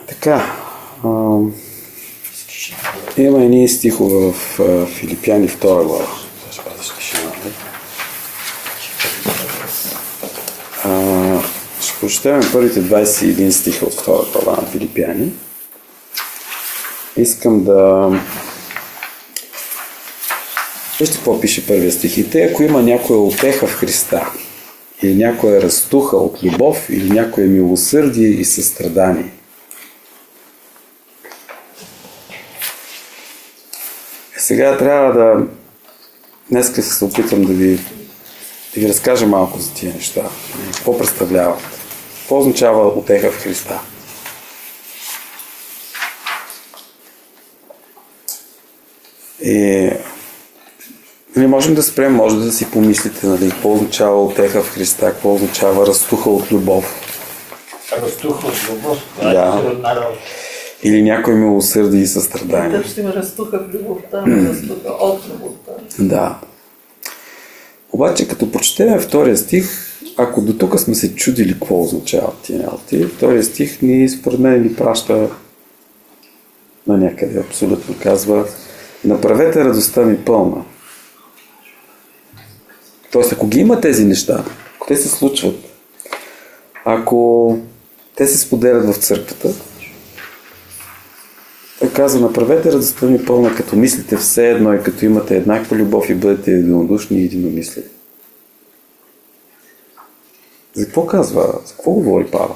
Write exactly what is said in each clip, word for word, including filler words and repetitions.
Така, а, има едни стихове в а, Филипяни втора глава. А, ще прочетем първите двадесет и един стиха от втора глава на Филипяни. Искам да... Вижте какво пише първия стих. И те, ако има някоя утеха в Христа, или някоя разтуха от любов, или някое милосърдие и състрадание. Сега трябва да... Днеска се опитам да ви, да ви разкажа малко за тия неща. Какво представлява? Какво означава утеха в Христа? И... Не можем да спрем, може да си помислите, нали, какво означава утеха в Христа, какво означава разтуха от любов. Разтуха от любов? Да. Или някой милосърдие и състрадание. Да, ще има разтуха в любовта, разтуха от любовта. Да. Обаче, като прочетем втория стих, ако до тук сме се чудили какво означава тия работи, втория стих ни, според мен, ни праща на някъде, абсолютно казва: направете радостта ми пълна. Тоест, ако ги има тези неща, ако те се случват, ако те се споделят в църквата, той казва: направете радостта ми пълна, като мислите все едно и като имате еднаква любов и бъдете единодушни и единомисли. За какво казва? За какво говори Павел?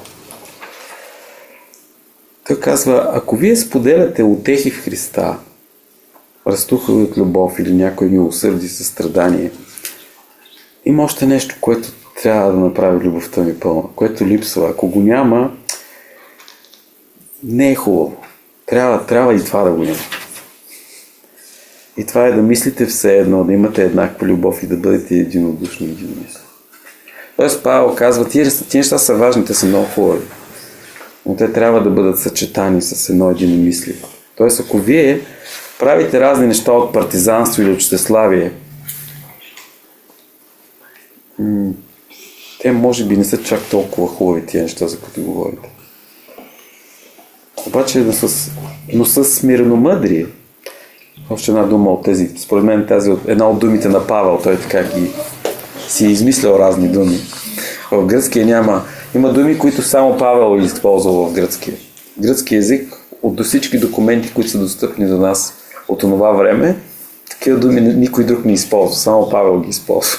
Той казва: ако вие споделяте утехи в Христа, разтуха от любов или някой милосърдие и състрадание, има още нещо, което трябва да направи любовта ми пълна, което липсва. Ако го няма, не е хубаво. Трябва, трябва и това да го няма. И това е да мислите все едно, да имате еднаква любов и да бъдете единодушни и единомисли. Тоест Павел казва: тия неща са важни, те са много хубави, но те трябва да бъдат съчетани с едно единомислие. Тоест, ако вие правите разни неща от партизанство или от щеславие, те може би не са чак толкова хубави тия неща, за които говорите. Обаче, но с, но с смиреномъдрие, още една дума от тези, според мен тази, една от думите на Павел, той така ги си е измислял разни думи. В гръцкия няма, има думи, които само Павел е използвал в гръцкия. Гръцки език, от всички документи, които са достъпни до нас от това време, такива думи никой друг не използва, само Павел ги използва.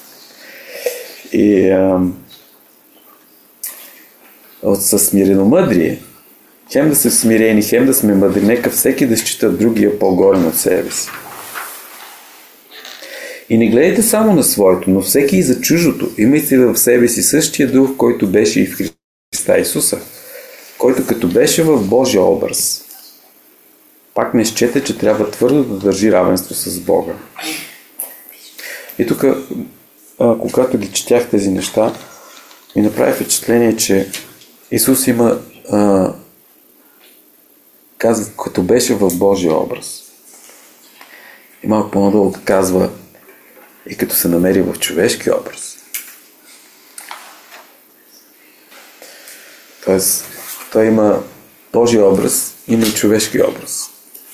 И ам, от със смиреномъдрие, хем да са смирени, хем да сме мъдри, нека всеки да счита другия по-горен от себе си. И не гледайте само на своето, но всеки и за чуждото. Имайте в себе си същия дух, който беше и в Христа Исуса, който като беше в Божия образ, пак не счете, че трябва твърдо да държи равенство с Бога. И тук, когато ги четях тези неща, ми направи впечатление, че Исус има, а, казва, като беше в Божия образ. И малко по-надолу казва: и като се намери в човешки образ. Тоест, той има Божия образ, има и човешки образ.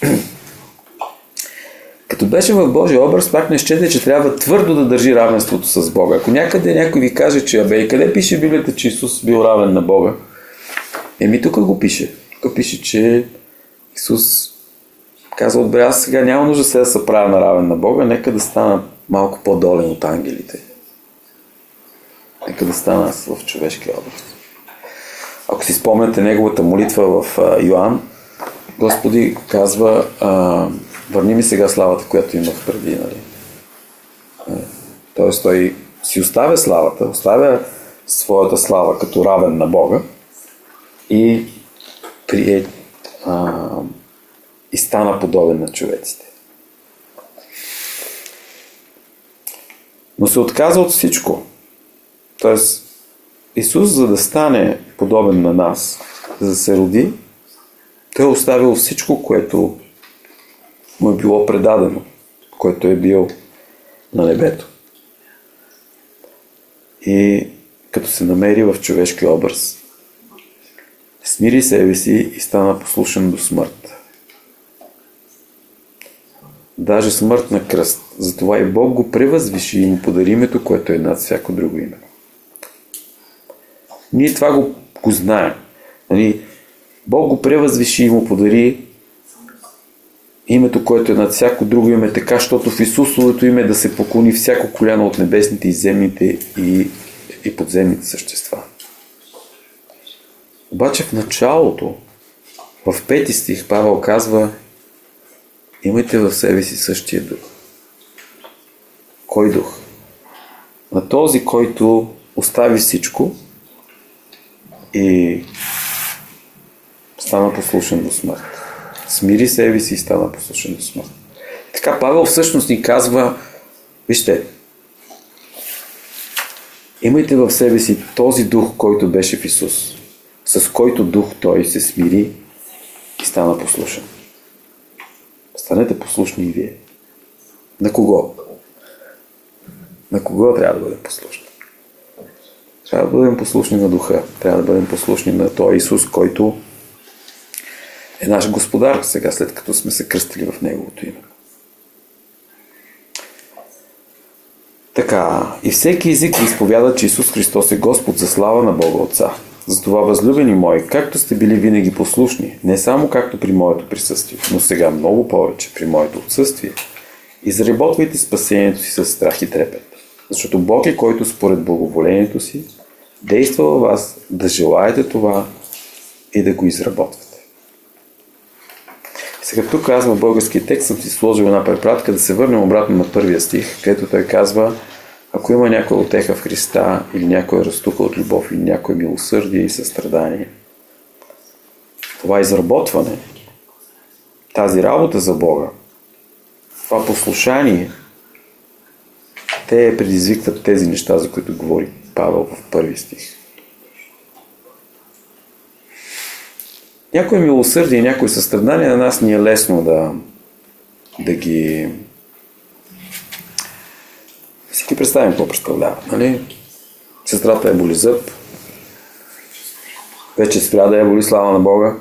Като беше в Божия образ, пак не счете, че трябва твърдо да държи равенството с Бога. Ако някъде някой ви каже, че абе, и къде пише в Библията, че Исус бил равен на Бога? Еми тук го пише. Тук пише, че Исус казва: добре, аз сега няма нужда сега да се правя на равен на Бога, нека да стана малко по-долен от ангелите. Нека да стана аз в човешки образ. Ако си спомняте неговата молитва в Йоан, Господи казва: а, върни ми сега славата, която имах преди. Нали? Тоест той си оставя славата, оставя своята слава като равен на Бога и прие, а, и стана подобен на човеците. Но се отказа от всичко. Тоест Исус, за да стане подобен на нас, за да се роди, той е оставил всичко, което му е било предадено, което е бил на небето. И като се намери в човешки образ, Смири себе си и стана послушен до смърт. Даже смърт на кръст. Затова и Бог го превъзвиши и му подари името, което е над всяко друго име. Ние това го, го знаем. Нали? Бог го превъзвиши и му подари името, което е над всяко друго име, така, защото в Исусовото име да се поклони всяко коляно от небесните и земните и, и подземните същества. Обаче в началото, в пети стих, Павел казва: имайте в себе си същия дух. Кой дух? На този, който остави всичко и стана послушен до смърт. Смири себе си и стана послушен до смърт. И така Павел всъщност ни казва: вижте, имайте в себе си този дух, който беше в Исус, с който дух той се смири и стана послушен. Станете послушни и вие. На кого? На кого трябва да бъдем послушни? Трябва да бъдем послушни на духа. Трябва да бъдем послушни на този Исус, който е наш Господар сега, след като сме се кръстили в Неговото име. Така, и всеки език изповяда, че Исус Христос е Господ, за слава на Бога Отца. Затова, възлюбени мои, както сте били винаги послушни, не само както при моето присъствие, но сега много повече при моето отсъствие, изработвайте спасението си с страх и трепет. Защото Бог е, който според благоволението си действа във вас да желаете това и да го изработвате. Сега тук казвам в българския текст, съм си сложил една препратка, да се върнем обратно на първия стих, където той казва: ако има някоя утеха в Христа, или някоя разтуха от любов, или някое милосърдие и състрадание, това изработване, тази работа за Бога, това послушание, те предизвикват тези неща, за които говори Павел в първи стих. Някое милосърдие и някое състрадание на нас ни е лесно да, да ги... Всеки представим какво представлява. Нали? Сестрата е боли зъб, вече спря да е боли, слава на Бога.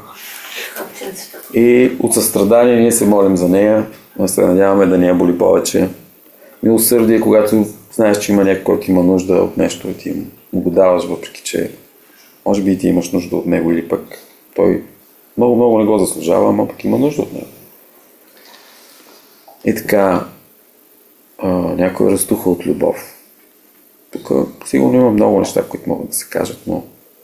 И от състрадание ние се молим за нея, но се надяваме да не я боли повече. Милосърдие, когато знаеш, че има някой, който има нужда от нещо и ти му го даваш, въпреки че може би и ти имаш нужда от него, или пък той много-много не го заслужава, ама пък има нужда от него. И така, а, някой разтуха от любов. Тук сигурно има много неща, които могат да се кажат, но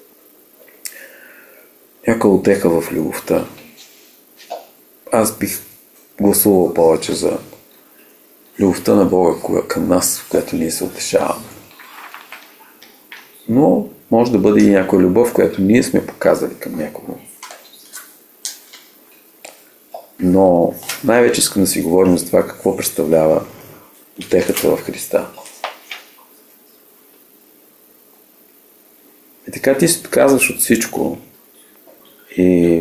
някой отеха в любовта. Аз бих гласувал повече за любовта на Бога към нас, в която ние се утешаваме. Но може да бъде и някоя любов, която ние сме показали към някого. Но най-вече искам да си говорим за това какво представлява утехата в Христа. И така ти се отказваш от всичко и,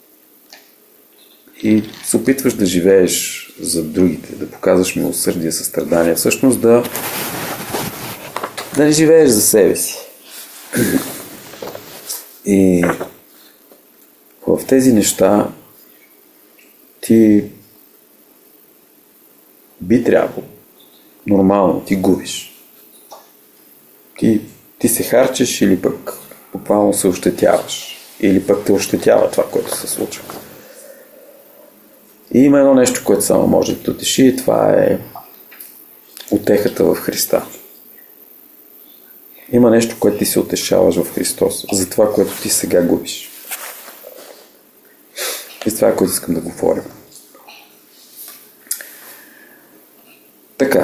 и се опитваш да живееш за другите, да показваш милосърдие, състрадание, всъщност да, да не живееш за себе си. И в тези неща ти би трябвало, нормално, ти губиш. Ти, ти се харчеш или пък буквално се ощетяваш. Или пък те ощетява това, което се случва. И има едно нещо, което само може да те утеши, и това е утехата в Христа. Има нещо, което ти се утешаваш в Христос, за това, което ти сега губиш. И това е, което искам да говорим. Така.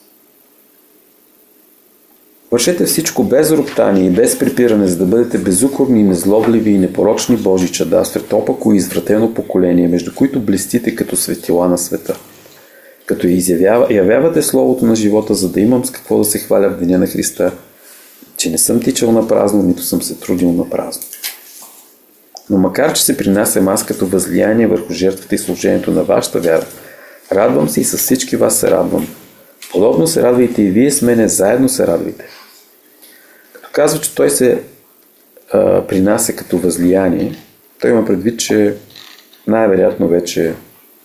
Вършете всичко без роптание и без препиране, за да бъдете безукорни, незлобливи и непорочни Божи чада, светопако и извратено поколение, между които блестите като светила на света. Като изявява, явявате Словото на живота, за да имам с какво да се хваля в деня на Христа, че не съм тичал на празно, нито съм се трудил на празно. Но макар, че се принасям аз като възлияние върху жертвата и служението на вашата вяра, радвам се и с всички вас се радвам. Подобно се радвайте и вие с мене, заедно се радвайте. Като казва, че той се а, принася като възлияние, той има предвид, че най-вероятно вече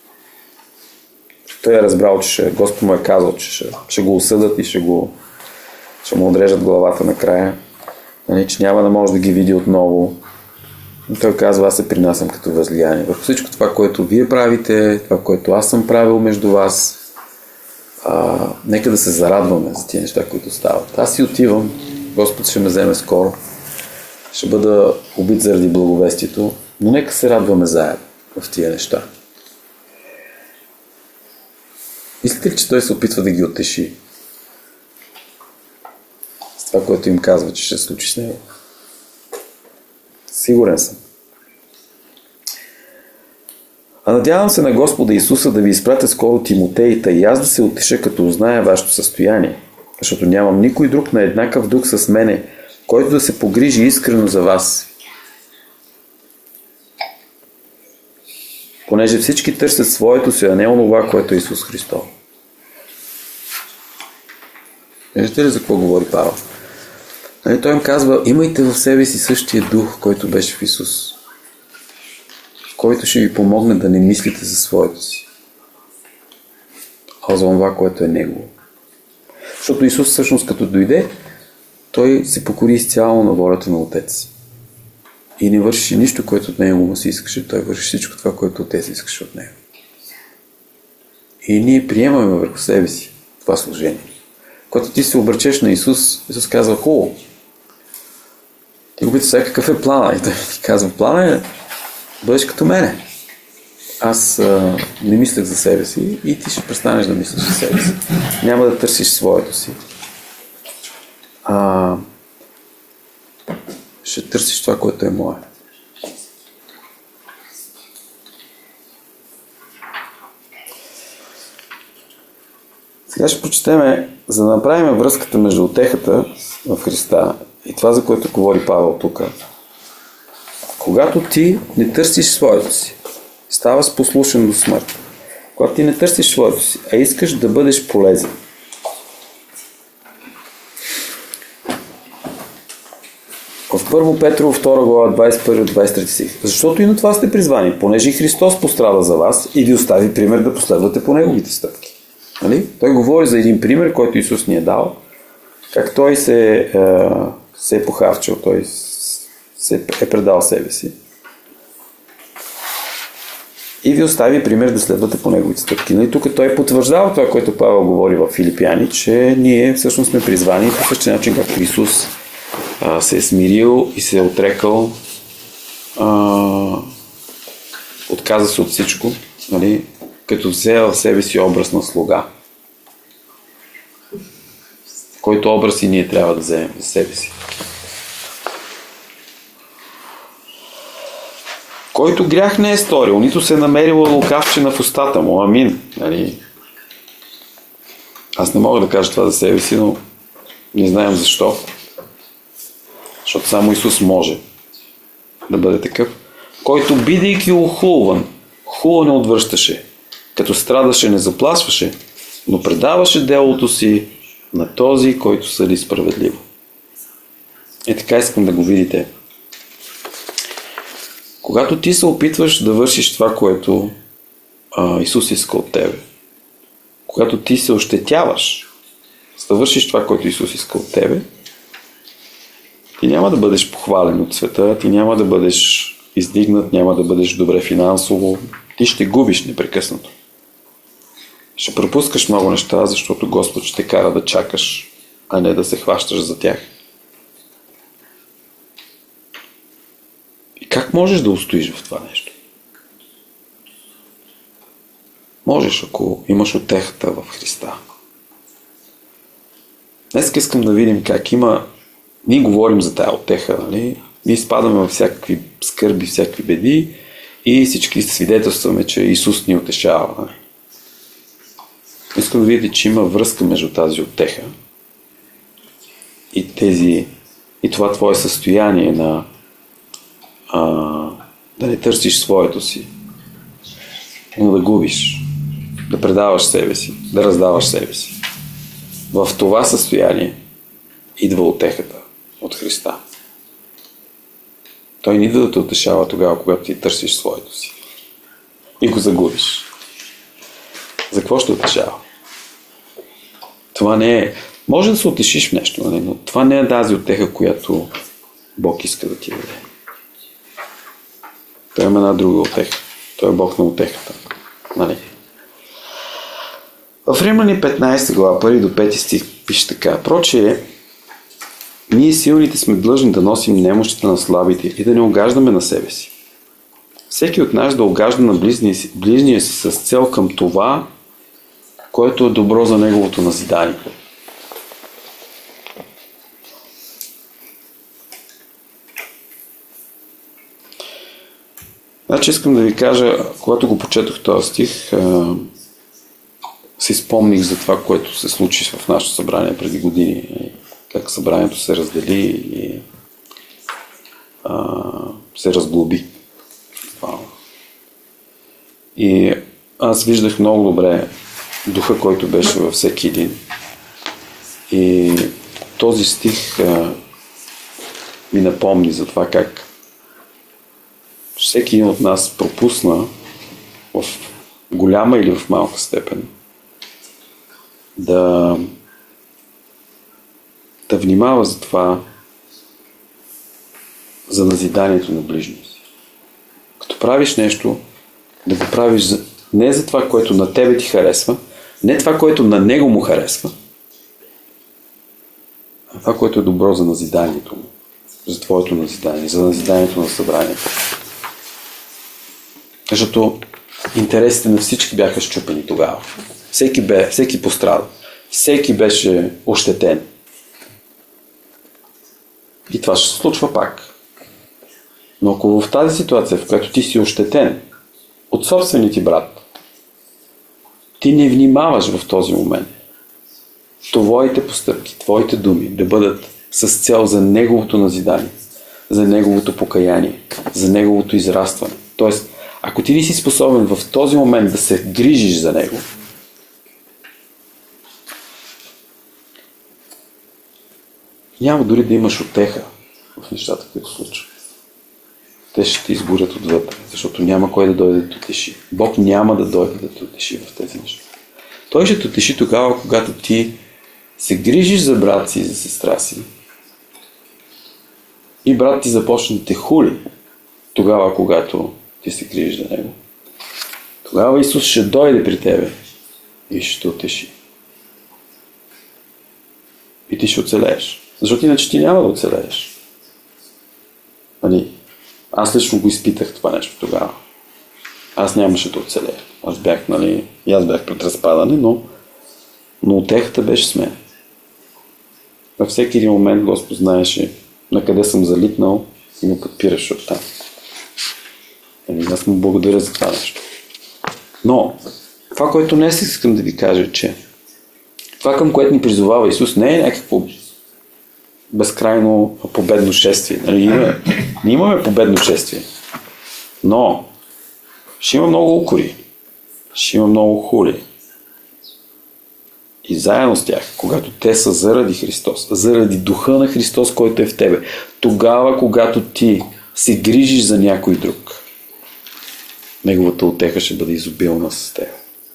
той е разбрал, че ще, Господ му е казал, че ще, ще го осъдат и ще, го, ще му отрежат главата накрая, нали, че няма да може да ги види отново. И той казва, аз се принасям като възлияние. Върху всичко това, което вие правите, това, което аз съм правил между вас, а, нека да се зарадваме за тия неща, които стават. Аз си отивам, Господ ще ме вземе скоро, ще бъда убит заради благовестието, но нека се радваме заедно в тия неща. Мислите ли, че той се опитва да ги утеши с това, което им казва, че ще се случи с него? Сигурен съм. А надявам се на Господа Исуса да ви изпратя скоро Тимотеита и аз да се утеша, като узная вашето състояние, защото нямам никой друг на еднакъв дух с мене, който да се погрижи искрено за вас. Понеже всички търсят своето си, а не онова, което е Исус Христос. Виждате ли за какво говори Павел? Нали, той им казва, имайте в себе си същия дух, който беше в Исус, който ще ви помогне да не мислите за своето си, а за това, което е Негово. Защото Исус всъщност като дойде, той се покори изцяло на волята на Отец си. И не върши нищо, което от Него му си искаше, той върши всичко това, което Отец искаше от Него. И ние приемаме върху себе си това служение. Когато ти се обръчеш на Исус, Исус казва, хубаво. Ти го питаш сега какъв е плана? И той ти казва, плана е бъдеш като мене. Аз а, не мислех за себе си и ти ще престанеш да мислиш за себе си. Няма да търсиш своето си. А, ще търсиш това, което е мое. Сега ще прочетеме, за да направим връзката между утехата в Христа и това, за което говори Павел тук. Когато ти не търсиш своето си, ставаш послушен до смърт. Когато ти не търсиш своето си, а искаш да бъдеш полезен. В първо Петрово втора глава двадесет и първи до двадесет и трети стих. Защото и на това сте призвани, понеже и Христос пострада за вас и ви остави пример да последвате по Неговите стъпки. Нали? Той говори за един пример, който Исус ни е дал, как Той се, е, се е похарчил, Той се е предал себе си. И ви остави пример да следвате по Неговите стъпки. Нали? Тук Той потвърждава това, което Павел говори в Филипяни, че ние всъщност сме призвани по същия начин, както Исус а, се е смирил и се е отрекал, а, отказа се от всичко, нали? Като взел в себе си образ на слуга. Който образ и ние трябва да вземем за себе си. Който грях не е сторил, нито се е намерила лукавчина в устата му. Амин. Нали? Аз не мога да кажа това за себе си, но не знаем защо. Защото само Исус може да бъде такъв. Който бидейки охулван, хубаво не отвръщаше. Като страдаше, не заплашваше, но предаваше делото си на този, който съди справедливо. И така искам да го видите. Когато ти се опитваш да вършиш това, което а, Исус иска от тебе, когато ти се ощетяваш, за да вършиш това, което Исус иска от тебе, ти няма да бъдеш похвален от света, ти няма да бъдеш издигнат, няма да бъдеш добре финансово, ти ще губиш непрекъснато. Ще пропускаш много неща, защото Господ ще те кара да чакаш, а не да се хващаш за тях. И как можеш да устоиш в това нещо? Можеш, ако имаш утехата в Христа. Днес искам да видим как има... Ние говорим за тая утеха, нали? Ние спадаме във всякакви скърби, всякакви беди и всички свидетелстваме, че Исус ни утешава. Нали? Искам да видите, че има връзка между тази утеха и, тези, и това твое състояние на а, да не търсиш своето си, но да губиш, да предаваш себе си, да раздаваш себе си. В това състояние идва утехата от Христа. Той не идва да те утешава тогава, когато ти търсиш своето си и го загубиш. За какво ще утешава? Това не е... Може да се утешиш в нещо, нали? Но това не е тази утеха, която Бог иска да ти даде. Той има една друга утеха. Той е Бог на утехата. Нали? В Римляни петнайсета глава, първи до пети стих пише така: прочее, ние силните сме длъжни да носим немощите на слабите и да не огаждаме на себе си. Всеки от нас да огажда на ближния си, ближния си с цел към това, което е добро за неговото назидание. Значи искам да ви кажа, когато го прочетох този стих, а, си спомних за това, което се случи в нашето събрание преди години. Как събранието се раздели и а, се разглоби. И аз виждах много добре духа, който беше във всеки един. И този стих а, ми напомни за това как всеки един от нас пропусна в голяма или в малка степен да, да внимава за това, за назиданието на ближния си. Като правиш нещо, да го правиш за, не за това, което на тебе ти харесва, не това, което на него му харесва, а това, което е добро за назиданието му, за твоето назидание, за назиданието на събранието. Защото интересите на всички бяха счупени тогава. Всеки, бе, всеки пострада. Всеки беше ощетен. И това ще се случва пак. Но ако в тази ситуация, в която ти си ощетен от собствения ти брат, ти не внимаваш в този момент твоите постъпки, твоите думи да бъдат с цел за неговото назидание, за неговото покаяние, за неговото израстване. Тоест, ако ти не си способен в този момент да се грижиш за него, няма дори да имаш утеха в нещата, които случват. Те ще те изгорят отвътре, защото няма кой да дойде да те утеши. Бог няма да дойде да те утеши в тези неща. Той ще те утеши тогава, когато ти се грижиш за брат си и за сестра си и брат ти започне да те хули тогава, когато ти се грижиш за него. Тогава Исус ще дойде при тебе и ще те утеши. И ти ще оцелееш. Защото иначе ти няма да оцелееш. Нали? Аз лично го изпитах това нещо тогава. Аз нямаше да оцелея. Аз бях, нали, и аз бях пред разпадане, но, но утехата беше с мен. Във всеки един момент Господ знаеше на къде съм залитнал и ме подпираше оттам. Нали, аз му благодаря за това нещо. Но това, което днес искам да ви кажа, е, че това, към което ни призовава Исус, не е някакво безкрайно победно шествие. Нали, ние, ние имаме победно шествие. Но ще има много укори. Ще има много хули. И заедно с тях, когато те са заради Христос, заради духа на Христос, който е в тебе, тогава, когато ти се грижиш за някой друг, неговата утеха ще бъде изобилна с теб.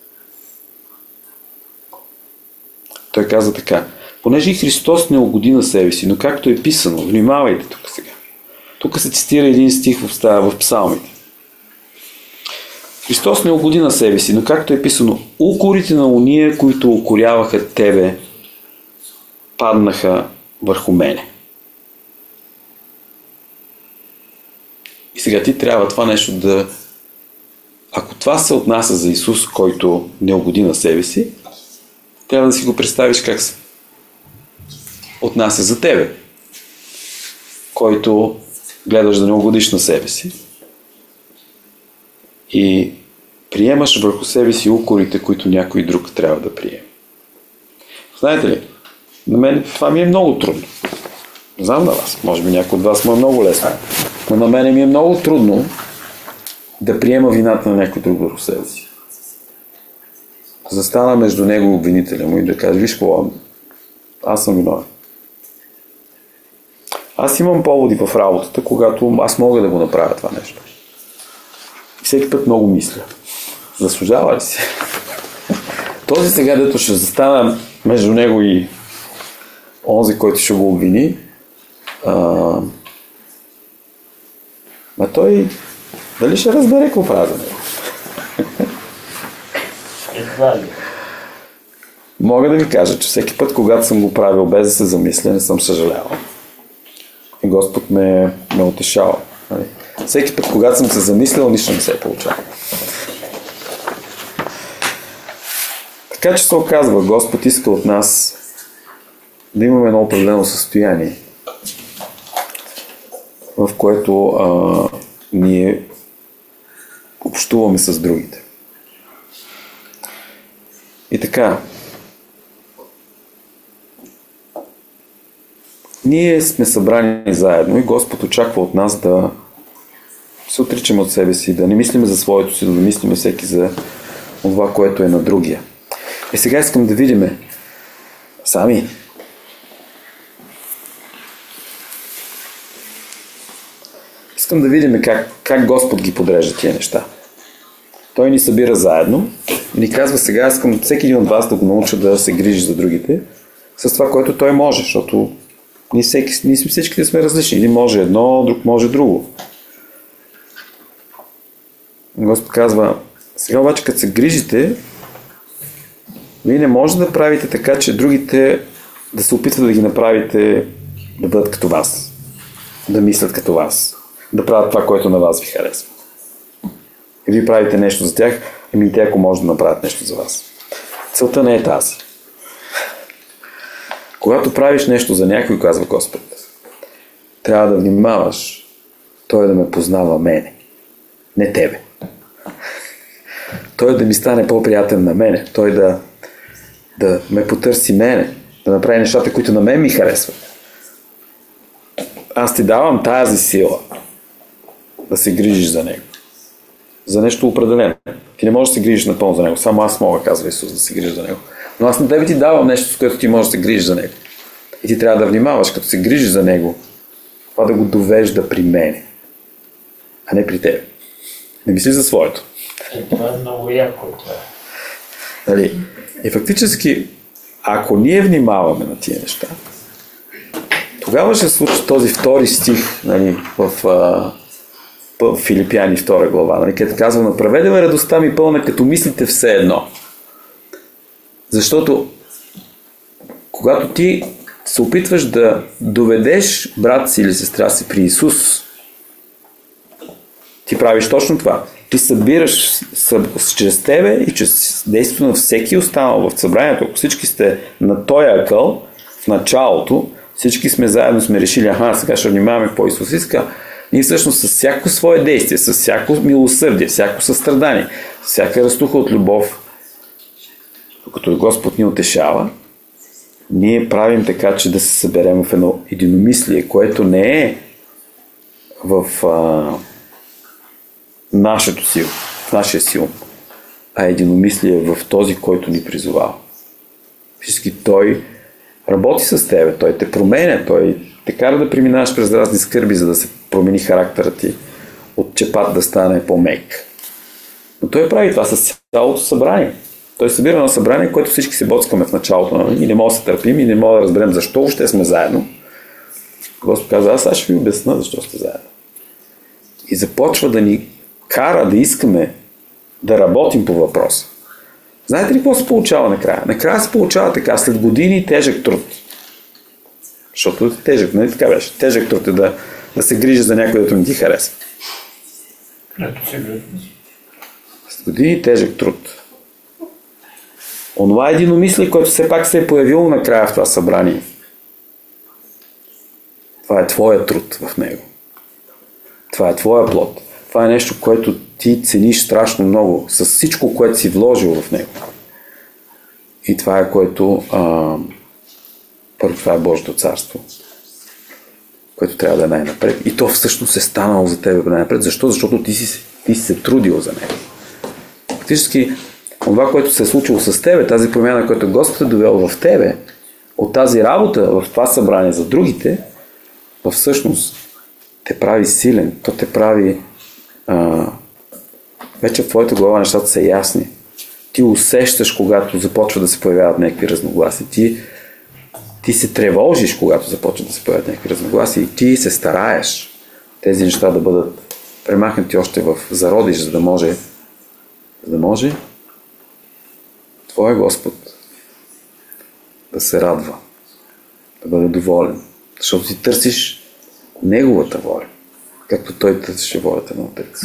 Той каза така: понеже и Христос не угоди на себе си, но както е писано, внимавайте тук сега. Тук се цитира един стих в, в Псалмите. Христос не угоди на себе си, но както е писано, укорите на уния, които укоряваха тебе, паднаха върху мене. И сега ти трябва това нещо да... Ако това се отнася за Исус, който не угоди на себе си, трябва да си го представиш как се отнася за тебе, който гледаш да не угодиш на себе си и приемаш върху себе си укорите, които някой друг трябва да приеме. Знаете ли, на мен това ми е много трудно. Не знам на вас, може би някой от вас му е много лесно, но на мен ми е много трудно да приема вината на някой друг върху себе си. Застана между него и обвинителя му и да каже: виж какво, аз съм виновен. Аз имам поводи в работата, когато аз мога да го направя това нещо. Всеки път много мисля. Заслужава ли си? Този сега, дето ще застана между него и онзи, който ще го обвини, а, а той дали ще разбере какво прави за него? Едва ли. Мога да ви кажа, че всеки път, когато съм го правил без да се замисля, не съм съжалявал. И Господ ме, ме утешава. Всеки път, когато съм се замислял, нищо не се е получава. Така че се оказва, Господ иска от нас да имаме едно определено състояние, в което а, ние общуваме с другите. И така, ние сме събрани заедно и Господ очаква от нас да се отричаме от себе си, да не мислиме за своето си, да мислиме всеки за това, което е на другия. И сега искам да видим сами. Искам да видим как, как Господ ги подрежда тия неща. Той ни събира заедно и ни казва сега, искам всеки един от вас да го науча да се грижи за другите с това, което той може, защото ние, всеки, ние всичките сме различни. Един може едно, друг може друго. Господ казва, сега обаче като се грижите, вие не можете да правите така, че другите да се опитват да ги направите да бъдат като вас, да мислят като вас, да правят това, което на вас ви харесва. И вие правите нещо за тях, ами те ако може да направят нещо за вас. Целта не е тази. Когато правиш нещо за някой, казва Господ, трябва да внимаваш той да ме познава мене, не тебе. Той да ми стане по-приятен на мене, той да, да ме потърси мене, да направи нещата, които на мен ми харесват. Аз ти давам тази сила да се грижиш за него. За нещо определено. Ти не можеш да се грижиш напълно за него. Само аз мога, казва Исус, да се грижиш за него. Но аз на тебе ти давам нещо, с което ти можеш да се грижиш за него. И ти трябва да внимаваш, като се грижиш за него, това да го довежда при мене, а не при тебе. Не мисли за своето. Е, това е много яко. Нали? И фактически, ако ние внимаваме на тия неща, тогава ще случи този втори стих, нали, в, а, в Филипяни втора глава, нали, където казва, направете ме радостта ми пълна, като мислите все едно. Защото когато ти се опитваш да доведеш брат си или сестра си при Исус, ти правиш точно това. Ти събираш чрез тебе и чрез действието на всеки останал в събранието. Ако всички сте на този акъл, в началото, всички сме заедно сме решили, аха, сега ще внимаваме какво Исус иска. Ние всъщност с всяко свое действие, с всяко милосърдие, всяко състрадание, всяка разтуха от любов, докато Господ ни утешава, ние правим така, че да се съберем в едно единомислие, което не е в а, нашето сил, в нашия сил, а единомислие в този, който ни призовава. Всички той работи с тебе, той те променя, той те кара да преминаваш през разни скърби, за да се промени характерът ти, от чепат да стане по-мек. Но той прави това с цялото събрание. Той събира на събрание, което всички се боцкаме в началото и не може да се търпим и не може да разберем защо още сме заедно. Господ казва, аз сега ще ви обясна защо сте заедно. И започва да ни кара да искаме да работим по въпроса. Знаете ли какво се получава накрая? Накрая се получава така, след години тежък труд. Защото е тежък, нали така беше? Тежък труд е да, да се грижи за някой, дето не ти харесва. След години тежък труд. Онова единомислие, което все пак се е появило накрая в това събрание. Това е твоя труд в него. Това е твоя плод. Това е нещо, което ти цениш страшно много, с всичко, което си вложил в него. И това е което а, първо, това е Божието царство, което трябва да е най-напред. И то всъщност е станало за тебе най-напред. Защо? Защото ти си, ти си се трудил за него. Фактически, това, което се е случило с тебе, тази промяна, която Господ е довел в тебе, от тази работа в това събрание за другите, всъщност те прави силен, то те прави а, вече в твоята глава нещата са ясни. Ти усещаш, когато започва да се появяват някакви разногласия. Ти, ти се тревожиш, когато започват да се появяват някакви разногласия и ти се стараеш тези неща да бъдат премахнати още в зародиш, за да може за да може твоя Господ да се радва, да бъде доволен. Защото ти търсиш Неговата воля, както Той търсеше волята на Отец.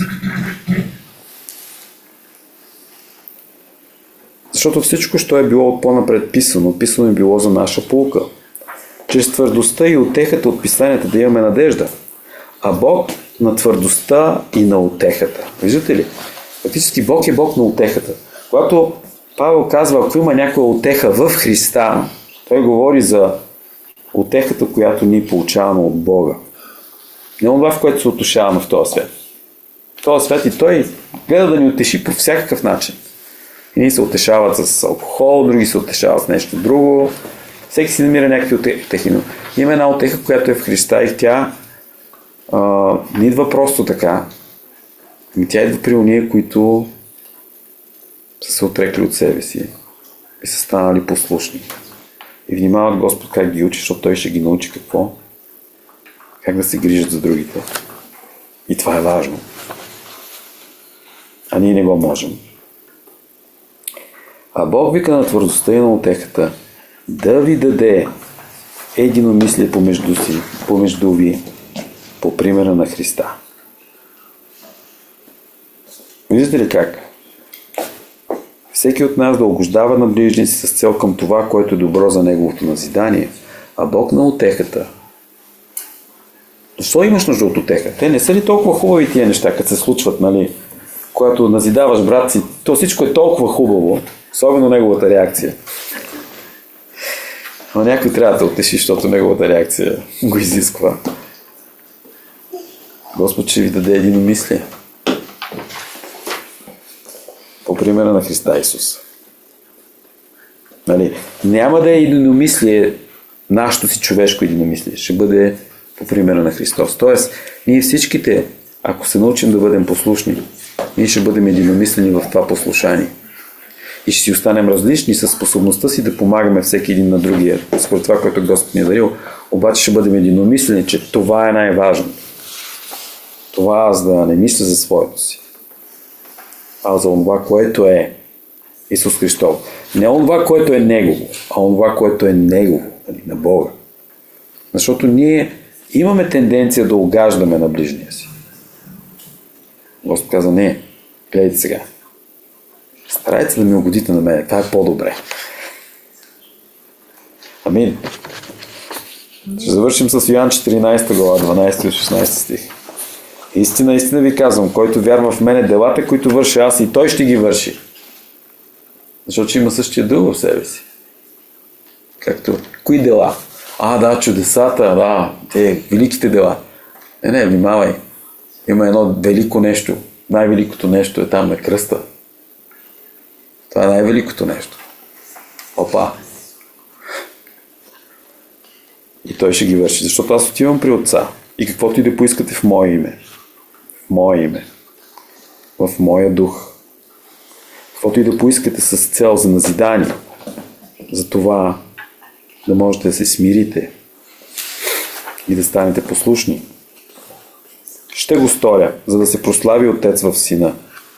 Защото всичко, що е било от по-напред писано, писано е било за наша полука. Чрез твърдостта и утехата от писанията да имаме надежда. А Бог на твърдостта и на утехата. Виждате ли? Фактически Бог е Бог на утехата. Когато Павел казва, ако има някоя утеха в Христа, той говори за утехата, която ние получаваме от Бога. Не това, в което се утешаваме в този свят. В този свят и Той гледа да ни утеши по всякакъв начин. И ние се утешават с алкохол, други се утешават с нещо друго. Всеки си намира някакви утехи. Но има една утеха, която е в Христа и тя а, не идва просто така. И тя идва при уния, които са се отрекли от себе си и са станали послушни. И внимават Господ как ги учи, защото Той ще ги научи какво? Как да се грижат за другите. И това е важно. А ние не го можем. А Бог вика на твърдостта и на утехата да ви даде единомислие помежду си, помежду ви, по примера на Христа. Виждате ли как? Всеки от нас да угождава на ближния си с цел към това, което е добро за неговото назидание, а Бог на утехата. Защо имаш нужда от утеха? Те не са ли толкова хубави тия неща, като се случват, нали? Когато назидаваш брат си, то всичко е толкова хубаво, особено неговата реакция. Но някой трябва да утеши, защото неговата реакция го изисква. Господ ще ви даде единомислие. По примера на Христа Исус. Нали? Няма да е единомислие, нашето си човешко единомислие. Ще бъде по примера на Христос. Тоест, ние всичките, ако се научим да бъдем послушни, ние ще бъдем единомислени в това послушание. И ще си останем различни със способността си да помагаме всеки един на другия, според това, което Господ ни е дарил. Обаче ще бъдем единомислени, че това е най-важно. Това аз да не мисля за своето си, а за това, което е Исус Христос. Не онова, което е Негово, а онова, което е Негово, на Бога. Защото ние имаме тенденция да угаждаме на ближния си. Господ каза, не, гледайте сега. Старайте се да ми угодите на мен, това е по-добре. Амин. Ще завършим с Йоан четиринадесета глава, дванадесети и шестнадесети стих. Истина, истина ви казвам, който вярва в мене, делата, които върша аз, и той ще ги върши. Защото има същия дух в себе си. Както, кои дела? А, да, чудесата, да, те, великите дела. Не, не, внимавай. Има едно велико нещо. Най-великото нещо е там на кръста. Това е най-великото нещо. Опа! И той ще ги върши. Защото аз отивам при Отца. И каквото и да поискате в мое име. В мое име. В моя дух. Каквото и да поискате с цел за назидание. За това да можете да се смирите. И да станете послушни. Ще го сторя, за да се прослави Отец в Сина.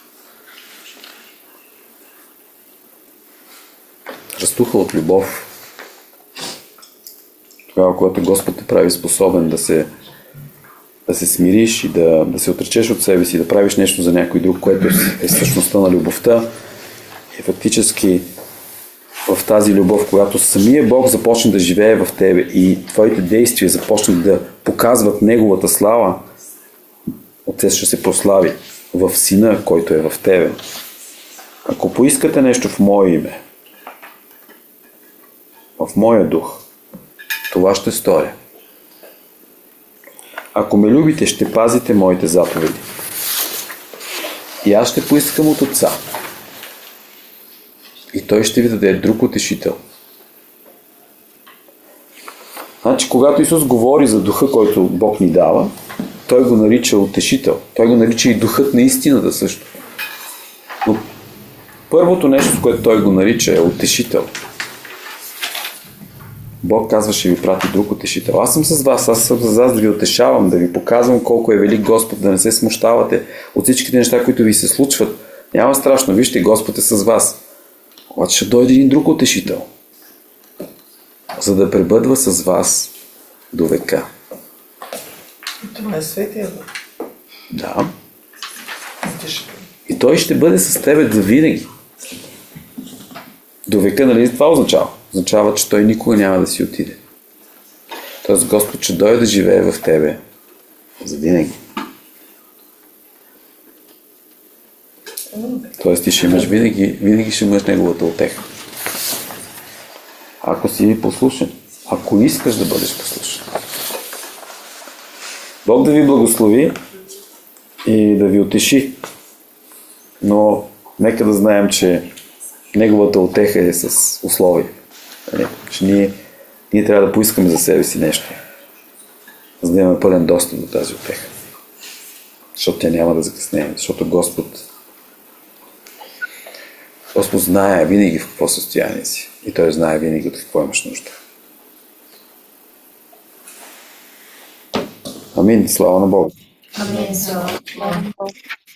Растуха от любов. Тогава, когато Господ те прави способен да се, да се смириш и да, да се отречеш от себе си, да правиш нещо за някой друг, което е същността на любовта, и фактически в тази любов, когато самия Бог започне да живее в тебе и твоите действия започнат да показват Неговата слава, Отец ще се прослави в Сина, който е в тебе. Ако поискате нещо в Мое име, в Моя дух, това ще сторя. Ако ме любите, ще пазите Моите заповеди. И аз ще поискам от Отца. И Той ще ви даде друг утешител. Значи Значи, когато Исус говори за духа, който Бог ни дава, той го нарича утешител. Той го нарича и духът на истината също. Но първото нещо, което той го нарича, е утешител. Бог казва, ще ви прати друг утешител. Аз съм с вас, аз съм с вас да ви утешавам, да ви показвам колко е велик Господ, да не се смущавате от всичките неща, които ви се случват. Няма страшно, вижте, Господ е с вас. Обаче ще дойде един друг утешител, за да пребъдва с вас до века. И това е Светия Дух. Да. Утешител. И той ще бъде с тебе за винаги. До века, нали това означава? Означава, че той никога няма да си отиде. Тоест Господ ще дойде да живее в тебе за винаги. Тоест ти ще имаш винаги, винаги ще имаш неговата утеха. Ако си послушен, ако искаш да бъдеш послушен. Бог да ви благослови и да ви утеши. Но нека да знаем, че неговата утеха е с условия. Че ние, ние трябва да поискаме за себе си нещо, за да имаме пълен достъп до тази утеха. Защото тя няма да закъснее. Защото Господ Господ знае винаги в какво състояние си. И Той знае винаги от какво имаш нужда. Амин. Слава на Бога. Амин. Слава на Бога.